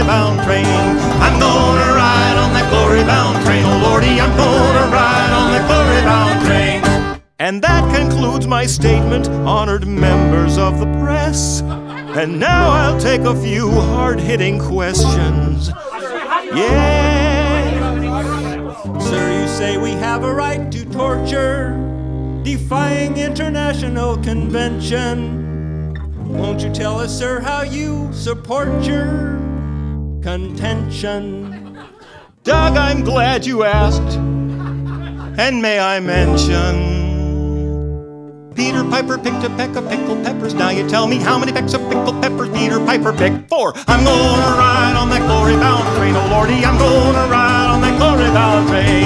glory-bound train. I'm gonna ride on that glory-bound train. Oh Lordy, I'm gonna ride on that glory-bound train. And that concludes my statement, honored members of the press. And now I'll take a few hard-hitting questions. Yeah. Sir, you say we have a right to torture, defying international convention. Won't you tell us, sir, how you support your contention? Doug, I'm glad you asked. And may I mention, Peter Piper picked a peck of pickled peppers. Now you tell me how many pecks of pickled peppers Peter Piper picked? 4. I'm gonna ride on that glory-bound train. Oh Lordy, I'm gonna ride on that glory-bound train.